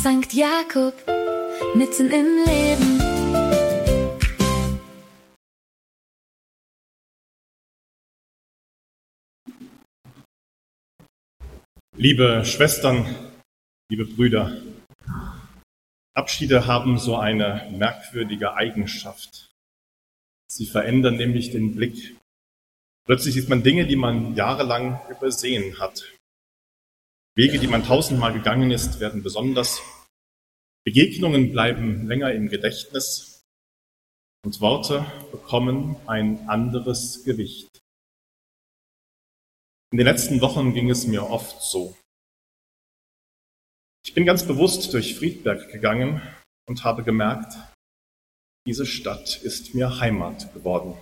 St. Jakob, mitten im Leben. Liebe Schwestern, liebe Brüder, Abschiede haben so eine merkwürdige Eigenschaft. Sie verändern nämlich den Blick. Plötzlich sieht man Dinge, die man jahrelang übersehen hat. Wege, die man tausendmal gegangen ist, werden besonders. Begegnungen bleiben länger im Gedächtnis und Worte bekommen ein anderes Gewicht. In den letzten Wochen ging es mir oft so. Ich bin ganz bewusst durch Friedberg gegangen und habe gemerkt, diese Stadt ist mir Heimat geworden.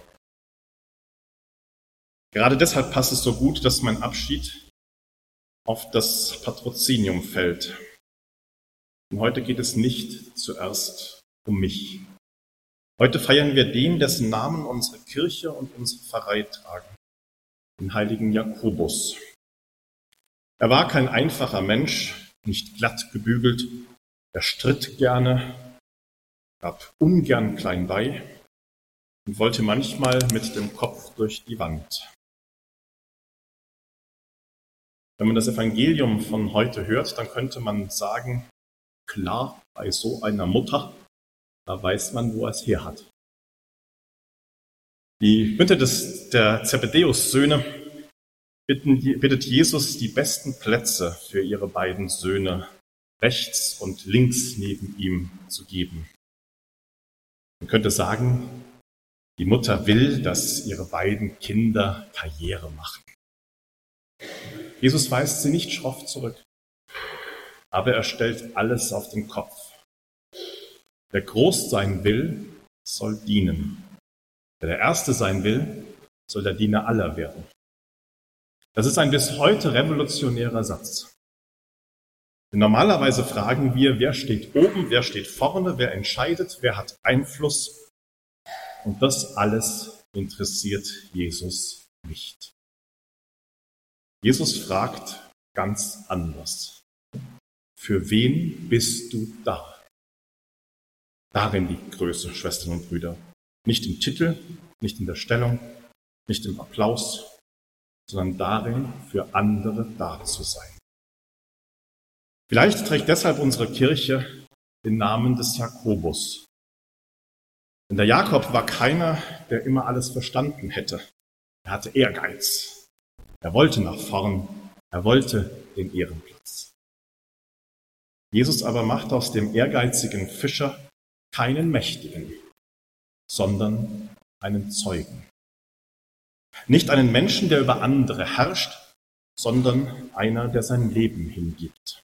Gerade deshalb passt es so gut, dass mein Abschied auf das Patrozinium fällt. Und heute geht es nicht zuerst um mich. Heute feiern wir den, dessen Namen unsere Kirche und unsere Pfarrei tragen, den heiligen Jakobus. Er war kein einfacher Mensch, nicht glatt gebügelt. Er stritt gerne, gab ungern klein bei und wollte manchmal mit dem Kopf durch die Wand. Wenn man das Evangelium von heute hört, dann könnte man sagen, klar, bei so einer Mutter, da weiß man, wo er es her hat. Die Mitte der Zebedeus-Söhne bittet Jesus, die besten Plätze für ihre beiden Söhne rechts und links neben ihm zu geben. Man könnte sagen, die Mutter will, dass ihre beiden Kinder Karriere machen. Jesus weist sie nicht schroff zurück, aber er stellt alles auf den Kopf. Wer groß sein will, soll dienen. Wer der Erste sein will, soll der Diener aller werden. Das ist ein bis heute revolutionärer Satz. Denn normalerweise fragen wir, wer steht oben, wer steht vorne, wer entscheidet, wer hat Einfluss. Und das alles interessiert Jesus nicht. Jesus fragt ganz anders. Für wen bist du da? Darin liegt Größe, Schwestern und Brüder. Nicht im Titel, nicht in der Stellung, nicht im Applaus, sondern darin, für andere da zu sein. Vielleicht trägt deshalb unsere Kirche den Namen des Jakobus. Denn der Jakob war keiner, der immer alles verstanden hätte. Er hatte Ehrgeiz. Er wollte nach vorn. Er wollte den Ehrenplatz. Jesus aber macht aus dem ehrgeizigen Fischer keinen Mächtigen, sondern einen Zeugen. Nicht einen Menschen, der über andere herrscht, sondern einer, der sein Leben hingibt.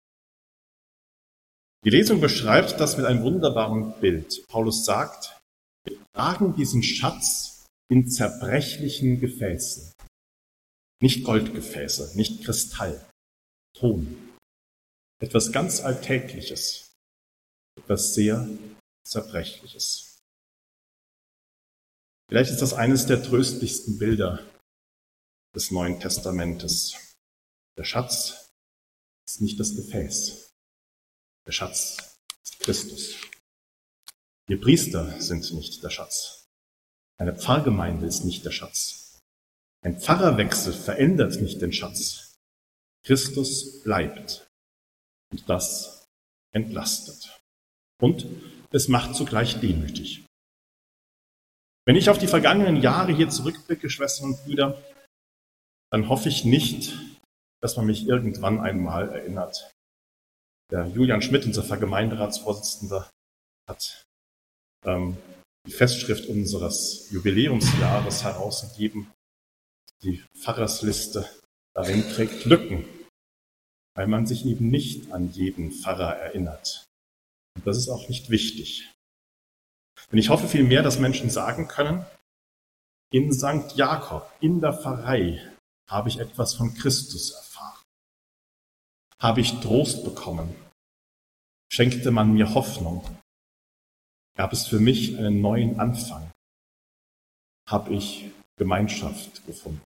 Die Lesung beschreibt das mit einem wunderbaren Bild. Paulus sagt, wir tragen diesen Schatz in zerbrechlichen Gefäßen. Nicht Goldgefäße, nicht Kristall, Ton. Etwas ganz Alltägliches, etwas sehr Zerbrechliches. Vielleicht ist das eines der tröstlichsten Bilder des Neuen Testamentes. Der Schatz ist nicht das Gefäß. Der Schatz ist Christus. Wir Priester sind nicht der Schatz. Eine Pfarrgemeinde ist nicht der Schatz. Ein Pfarrerwechsel verändert nicht den Schatz. Christus bleibt. Und das entlastet. Und es macht zugleich demütig. Wenn ich auf die vergangenen Jahre hier zurückblicke, Schwestern und Brüder, dann hoffe ich nicht, dass man mich irgendwann einmal erinnert. Der Julian Schmidt, unser Vergemeinderatsvorsitzender, hat die Festschrift unseres Jubiläumsjahres herausgegeben. Die Pfarrersliste darin trägt Lücken, weil man sich eben nicht an jeden Pfarrer erinnert. Und das ist auch nicht wichtig. Denn ich hoffe vielmehr, dass Menschen sagen können, in St. Jakob, in der Pfarrei, habe ich etwas von Christus erfahren. Habe ich Trost bekommen? Schenkte man mir Hoffnung? Gab es für mich einen neuen Anfang? Habe ich Gemeinschaft gefunden?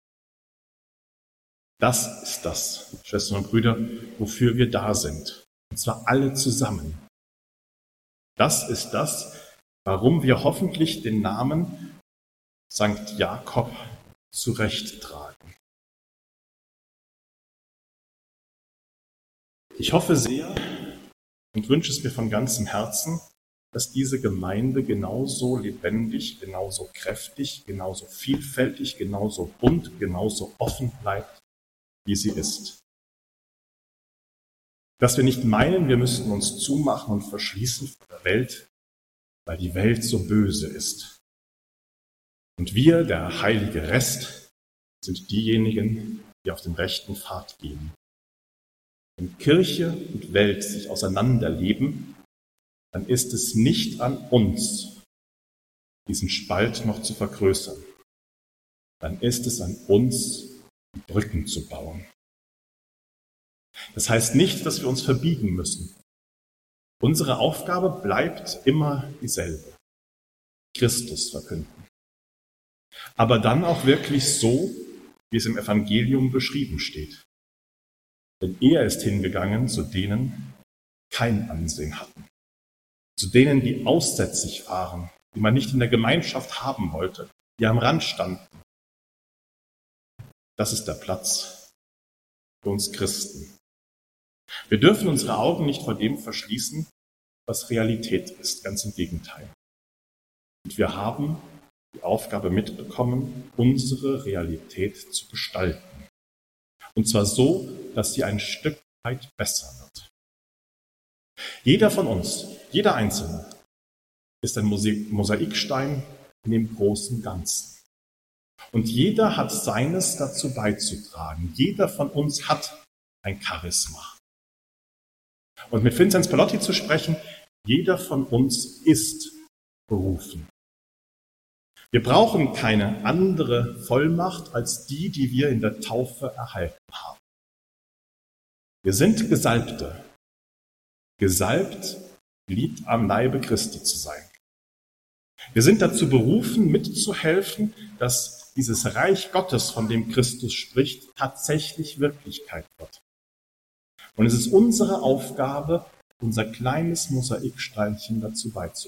Das ist das, Schwestern und Brüder, wofür wir da sind. Und zwar alle zusammen. Das ist das, warum wir hoffentlich den Namen Sankt Jakob zurechttragen. Ich hoffe sehr und wünsche es mir von ganzem Herzen, dass diese Gemeinde genauso lebendig, genauso kräftig, genauso vielfältig, genauso bunt, genauso offen bleibt, wie sie ist. Dass wir nicht meinen, wir müssten uns zumachen und verschließen vor der Welt, weil die Welt so böse ist. Und wir, der heilige Rest, sind diejenigen, die auf den rechten Pfad gehen. Wenn Kirche und Welt sich auseinanderleben, dann ist es nicht an uns, diesen Spalt noch zu vergrößern. Dann ist es an uns, Brücken zu bauen. Das heißt nicht, dass wir uns verbiegen müssen. Unsere Aufgabe bleibt immer dieselbe. Christus verkünden. Aber dann auch wirklich so, wie es im Evangelium beschrieben steht. Denn er ist hingegangen zu denen, die kein Ansehen hatten. Zu denen, die aussätzig waren, die man nicht in der Gemeinschaft haben wollte, die am Rand standen. Das ist der Platz für uns Christen. Wir dürfen unsere Augen nicht vor dem verschließen, was Realität ist, ganz im Gegenteil. Und wir haben die Aufgabe mitbekommen, unsere Realität zu gestalten. Und zwar so, dass sie ein Stück weit besser wird. Jeder von uns, jeder Einzelne, ist ein Mosaikstein in dem großen Ganzen. Und jeder hat seines dazu beizutragen. Jeder von uns hat ein Charisma. Und mit Vinzenz Pallotti zu sprechen, jeder von uns ist berufen. Wir brauchen keine andere Vollmacht als die, die wir in der Taufe erhalten haben. Wir sind Gesalbte. Gesalbt, geliebt am Leibe Christi zu sein. Wir sind dazu berufen, mitzuhelfen, dass dieses Reich Gottes, von dem Christus spricht, tatsächlich Wirklichkeit wird. Und es ist unsere Aufgabe, unser kleines Mosaiksteinchen dazu beizutragen.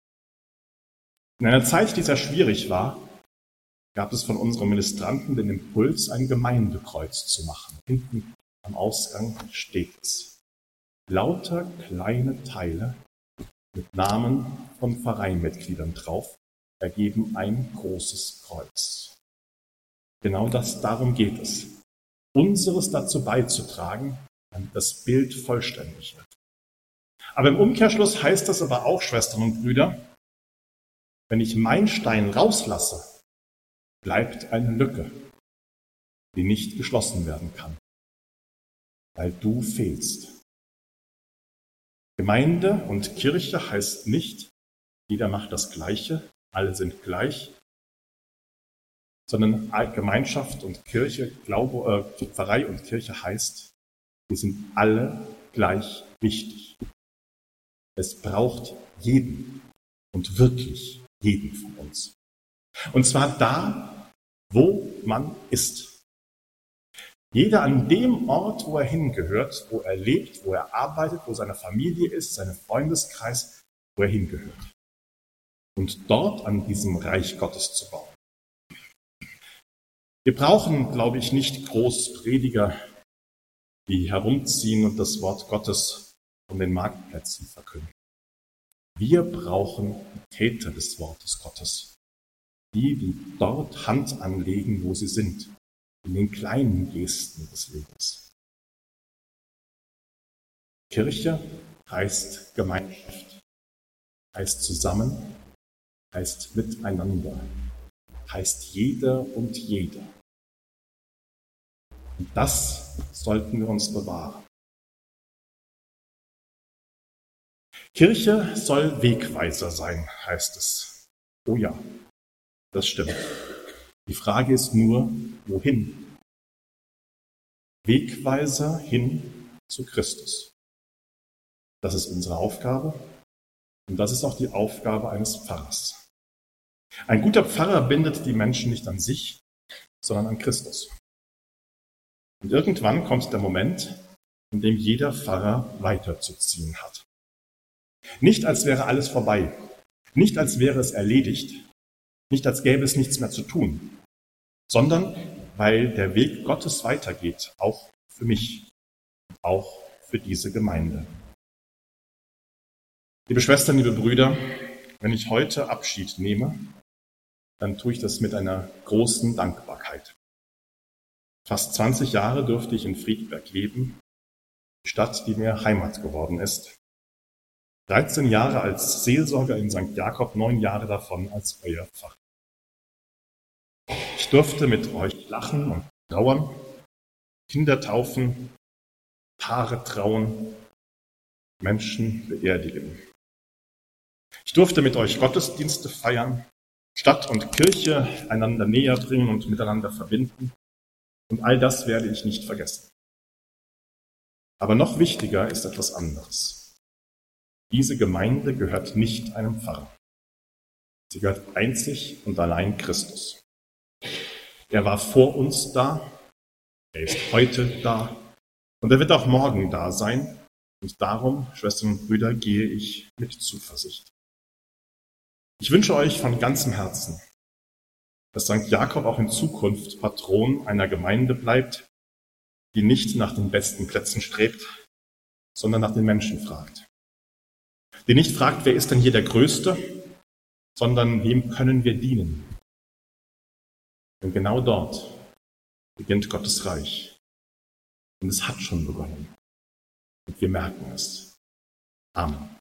In einer Zeit, die sehr schwierig war, gab es von unseren Ministranten den Impuls, ein Gemeindekreuz zu machen. Hinten am Ausgang steht es. Lauter kleine Teile mit Namen von Vereinmitgliedern drauf ergeben ein großes Kreuz. Genau darum geht es. Unseres dazu beizutragen, damit das Bild vollständig wird. Aber im Umkehrschluss heißt das aber auch, Schwestern und Brüder, wenn ich meinen Stein rauslasse, bleibt eine Lücke, die nicht geschlossen werden kann, weil du fehlst. Gemeinde und Kirche heißt nicht, jeder macht das Gleiche, alle sind gleich, sondern Gemeinschaft und Kirche, Pfarrei und Kirche heißt, wir sind alle gleich wichtig. Es braucht jeden und wirklich jeden von uns. Und zwar da, wo man ist. Jeder an dem Ort, wo er hingehört, wo er lebt, wo er arbeitet, wo seine Familie ist, sein Freundeskreis, wo er hingehört. Und dort an diesem Reich Gottes zu bauen. Wir brauchen, glaube ich, nicht groß Prediger, die herumziehen und das Wort Gottes von den Marktplätzen verkünden. Wir brauchen Täter des Wortes Gottes, die dort Hand anlegen, wo sie sind, in den kleinen Gesten des Lebens. Kirche heißt Gemeinschaft, heißt zusammen, heißt miteinander, heißt jeder und jede. Und das sollten wir uns bewahren. Kirche soll Wegweiser sein, heißt es. Oh ja, das stimmt. Die Frage ist nur, wohin? Wegweiser hin zu Christus. Das ist unsere Aufgabe und das ist auch die Aufgabe eines Pfarrers. Ein guter Pfarrer bindet die Menschen nicht an sich, sondern an Christus. Und irgendwann kommt der Moment, in dem jeder Pfarrer weiterzuziehen hat. Nicht als wäre alles vorbei, nicht als wäre es erledigt, nicht als gäbe es nichts mehr zu tun, sondern weil der Weg Gottes weitergeht, auch für mich, auch für diese Gemeinde. Liebe Schwestern, liebe Brüder, wenn ich heute Abschied nehme, dann tue ich das mit einer großen Dankbarkeit. Fast 20 Jahre durfte ich in Friedberg leben, die Stadt, die mir Heimat geworden ist. 13 Jahre als Seelsorger in St. Jakob, 9 Jahre davon als euer Pfarrer. Ich durfte mit euch lachen und trauern, Kinder taufen, Paare trauen, Menschen beerdigen. Ich durfte mit euch Gottesdienste feiern, Stadt und Kirche einander näher bringen und miteinander verbinden. Und all das werde ich nicht vergessen. Aber noch wichtiger ist etwas anderes. Diese Gemeinde gehört nicht einem Pfarrer. Sie gehört einzig und allein Christus. Er war vor uns da, er ist heute da und er wird auch morgen da sein. Und darum, Schwestern und Brüder, gehe ich mit Zuversicht. Ich wünsche euch von ganzem Herzen, dass St. Jakob auch in Zukunft Patron einer Gemeinde bleibt, die nicht nach den besten Plätzen strebt, sondern nach den Menschen fragt. Die nicht fragt, wer ist denn hier der Größte, sondern wem können wir dienen? Denn genau dort beginnt Gottes Reich. Und es hat schon begonnen. Und wir merken es. Amen.